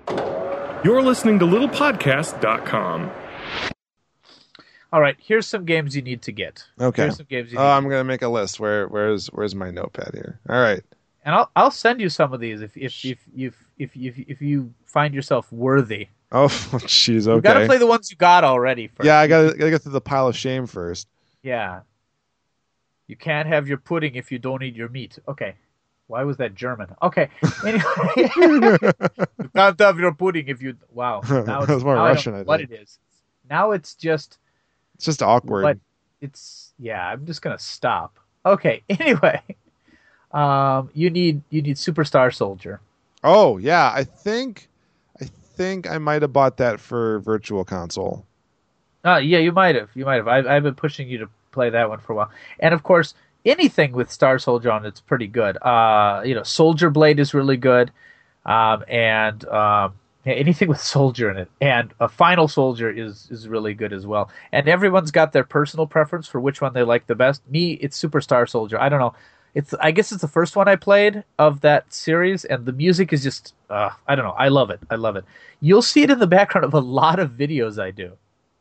You're listening to littlepodcast.com. All right, here's some games you need to get. Okay. Here's some games you need I'm gonna make a list. Where's my notepad here? All right. and I'll send you some of these if you find yourself worthy. Oh, jeez. Okay. You got to play the ones you got already first. Yeah, I gotta get through the pile of shame first. Yeah. You can't have your pudding if you don't eat your meat. Okay. Why was that German? Okay. Anyway, you can't have your pudding if you. Wow. Now it's That was more now Russian, I I don't know what think. it is. Now it's just. It's just awkward. But it's I'm just gonna stop. Okay. Anyway, you need Superstar Soldier. Oh yeah, I think I might have bought that for Virtual Console. Yeah, you might have. I've been pushing you to play that one for a while, and of course, anything with Star Soldier on it's pretty good. Soldier Blade is really good, and anything with Soldier in it, and a Final Soldier is really good as well. And everyone's got their personal preference for which one they like the best. Me, it's Superstar Soldier. I don't know. I guess it's the first one I played of that series, and the music is just I don't know. I love it. You'll see it in the background of a lot of videos I do.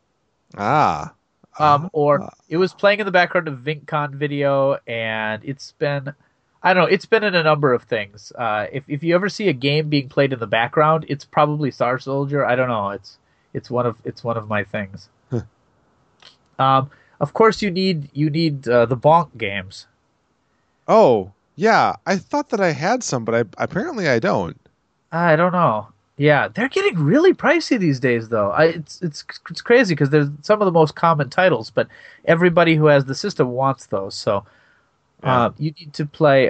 Or it was playing in the background of VincCon video, and it's been, I don't know, it's been in a number of things. If you ever see a game being played in the background, it's probably Star Soldier. I don't know. It's one of my things. Of course, you need the Bonk games. Oh yeah, I thought that I had some, but apparently I don't. I don't know. Yeah, they're getting really pricey these days, though. It's crazy because they're some of the most common titles, but everybody who has the system wants those. So you need to play.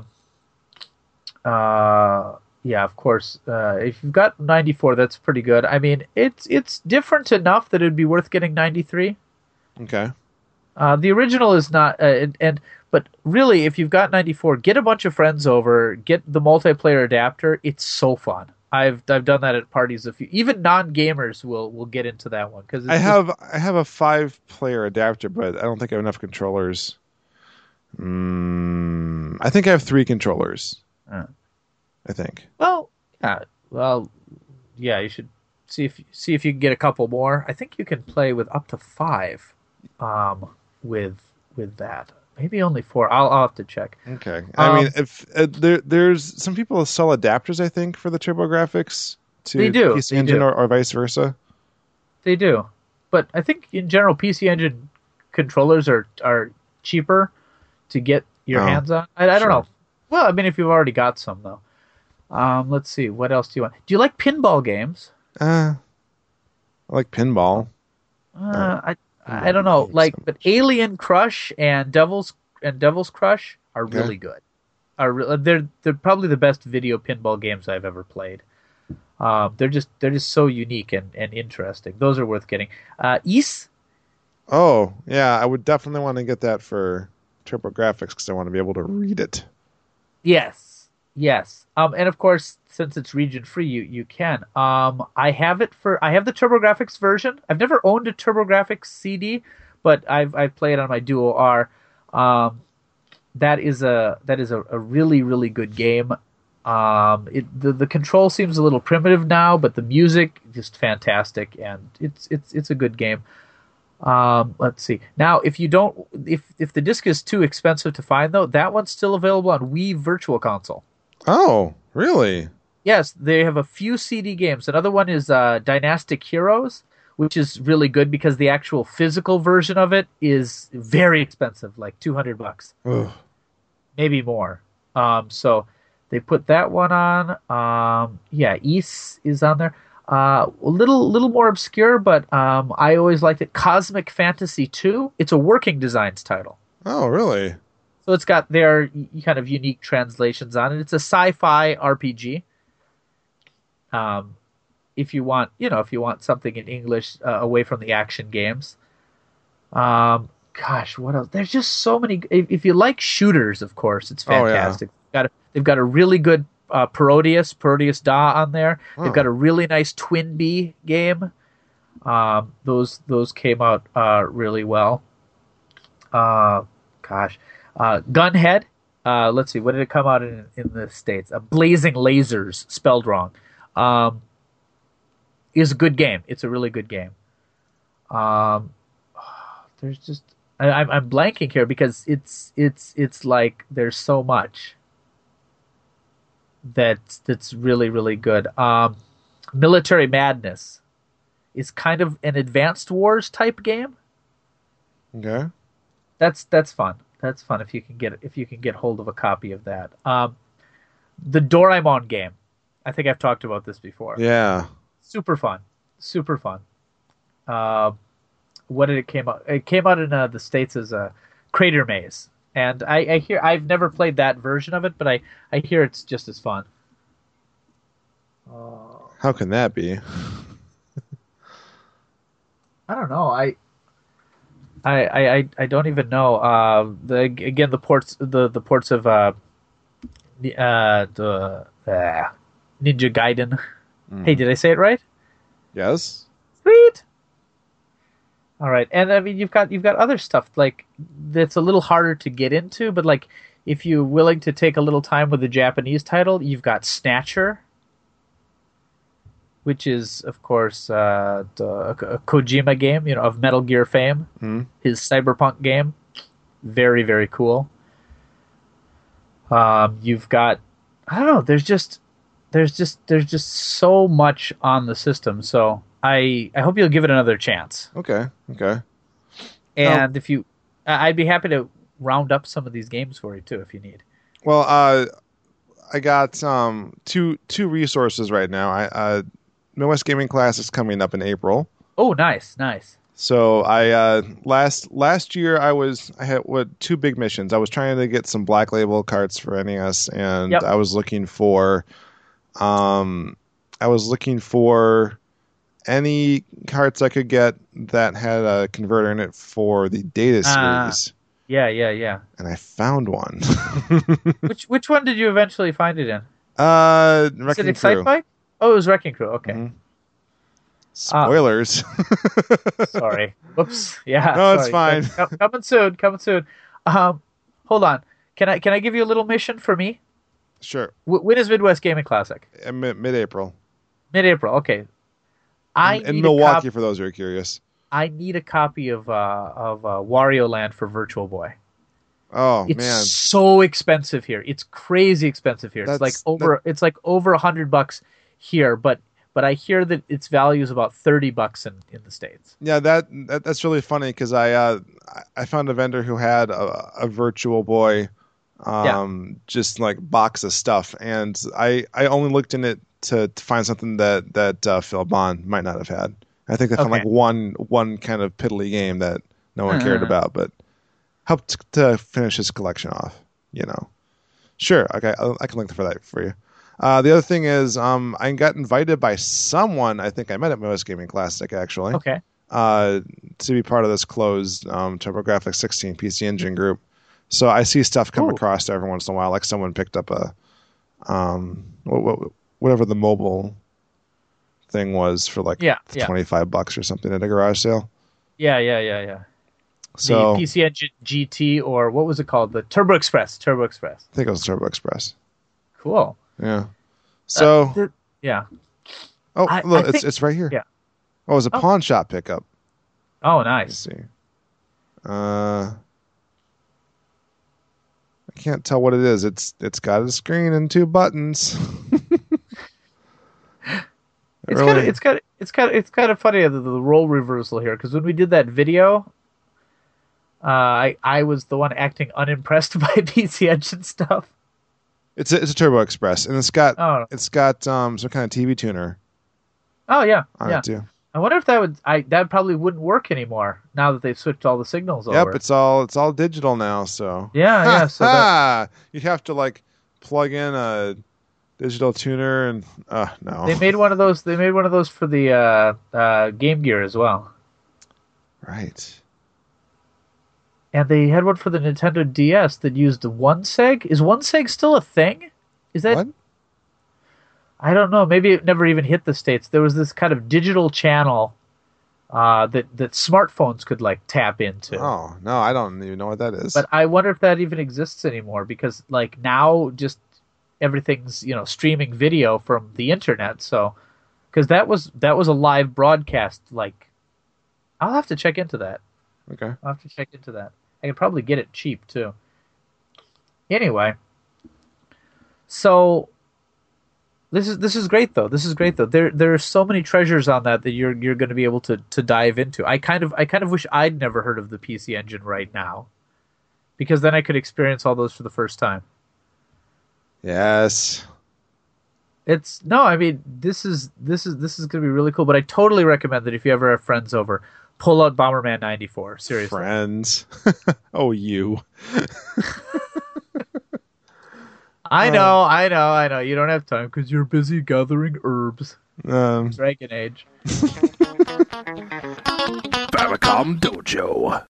Of course. If you've got 94, that's pretty good. I mean, it's different enough that it'd be worth getting 93. Okay. The original is not, but really, if you've got 94, get a bunch of friends over, get the multiplayer adapter. It's so fun. I've done that at parties. Even non-gamers will get into that one because I have a 5-player adapter, but I don't think I have enough controllers. I think I have 3 controllers. I think. Yeah. You should see if you can get a couple more. I think you can play with up to 5. With that, maybe only 4. I'll have to check. Okay. I mean, if there's some people sell adapters, I think, for the TurboGrafx to PC Engine or vice versa. They do, but I think in general PC Engine controllers are cheaper to get your hands on. I don't know. Well, I mean, if you've already got some though. Let's see. What else do you want? Do you like pinball games? I like pinball. I don't know, but Alien Crush and Devil's Crush are really good. They're probably the best video pinball games I've ever played. They're just so unique and interesting. Those are worth getting. Ys. Oh yeah, I would definitely want to get that for TurboGrafx because I want to be able to read it. Yes. And of course, since it's region free, you can. I have the TurboGrafx version. I've never owned a TurboGrafx CD, but I've played on my Duo R. That is a really, really good game. The control seems a little primitive now, but the music just fantastic, and it's a good game. Let's see. Now, if the disc is too expensive to find, though, that one's still available on Wii Virtual Console. Oh, really? Yes, they have a few CD games. Another one is Dynastic Heroes, which is really good because the actual physical version of it is very expensive, like $200, maybe more. So they put that one on. Ys is on there. A little more obscure, but I always liked it. Cosmic Fantasy 2. It's a Working Designs title. Oh, really? So it's got their kind of unique translations on it. It's a sci-fi RPG. If you want something in English away from the action games. Gosh, what else? There's just so many. If you like shooters, of course, it's fantastic. Oh, yeah. They've got a really good Parodius Da on there. Oh. They've got a really nice Twin Bee game. Those came out really well. Gunhead. Let's see, what did it come out in the States? Blazing Lasers, spelled wrong. is a good game. It's a really good game. There's just I'm blanking here because it's like there's so much that's really really good. Military Madness is kind of an Advanced Wars type game. Okay, that's fun. That's fun if you can get hold of a copy of that. The Doraemon game. I think I've talked about this before. Yeah, super fun. What did it came out? It came out in the States as a Crater Maze, and I hear I've never played that version of it, but I hear it's just as fun. How can that be? I don't know. I don't even know. The ports of the Ninja Gaiden. Hey, did I say it right? Yes. Sweet. All right, and I mean you've got other stuff like that's a little harder to get into, but like if you're willing to take a little time with the Japanese title, you've got Snatcher, which is of course a Kojima game, of Metal Gear fame. His cyberpunk game, very very cool. You've got I don't know. There's just so much on the system, so. I hope you'll give it another chance. Okay. And if you, I'd be happy to round up some of these games for you too, if you need. Well, I got two resources right now. Midwest Gaming Class is coming up in April. Oh, nice. So I last year I had two big missions. I was trying to get some Black Label carts for NES, and I was looking for, any carts I could get that had a converter in it for the Data series. Yeah. And I found one. Which one did you eventually find it in? Wrecking Is it Excitebike? Oh, it was Wrecking Crew. Okay. Mm-hmm. Spoilers. Sorry. Whoops. Yeah. No, it's fine. Coming soon. Hold on. Can I give you a little mission for me? Sure. When is Midwest Gaming Classic? Mid-April. Mid-April. Okay. In Milwaukee, for those who are curious. I need a copy of Wario Land for Virtual Boy. Oh, it's man. It's so expensive here. It's crazy expensive here. It's like over $100 here, but I hear that its value is about $30 in the States. Yeah, that's really funny because I found a vendor who had a Virtual Boy just like box of stuff, and I only looked in it to find something that Phil Bond might not have had. I think they found like one kind of piddly game that no one cared about, but helped to finish his collection off. Sure, okay, I can link for that for you. The other thing is, I got invited by someone I think I met at Midwest Gaming Classic actually. Okay. To be part of this closed TurboGrafx 16 PC Engine group. So I see stuff come across every once in a while, like someone picked up a whatever the mobile thing was for like $25 or something at a garage sale. Yeah. So the PC Engine GT, or what was it called? The Turbo Express. I think it was Turbo Express. Cool. Yeah. So yeah. Oh, look, it's right here. Yeah. Oh, it was a pawn shop pickup. Oh, nice. Let's see. I can't tell what it is. It's got a screen and two buttons. It's kind of funny the role reversal here, because when we did that video, I was the one acting unimpressed by PC Engine stuff. It's a Turbo Express, and it's got some kind of TV tuner. Oh yeah, on it too. I wonder if that probably wouldn't work anymore now that they've switched all the signals over. Yep, it's all digital now. So yeah. So you'd have to like plug in a digital tuner, and no. They made one of those. They made one of those for the Game Gear as well. Right. And they had one for the Nintendo DS that used one seg. Is one seg still a thing? Is that? What? I don't know. Maybe it never even hit the States. There was this kind of digital channel that smartphones could like tap into. Oh no, I don't even know what that is. But I wonder if that even exists anymore, because like now just everything's streaming video from the internet. So because that was a live broadcast. Like, I'll have to check into that. Okay. I'll have to check into that. I can probably get it cheap too. Anyway, so this is great though. This is great though. There are so many treasures on that you're going to be able to dive into. I kind of wish I'd never heard of the PC Engine right now, because then I could experience all those for the first time. Yes. I mean, this is going to be really cool. But I totally recommend that if you ever have friends over, pull out Bomberman 94. Seriously, friends. Oh, you. I know. You don't have time because you're busy gathering herbs. Dragon Age. Famicom Dojo.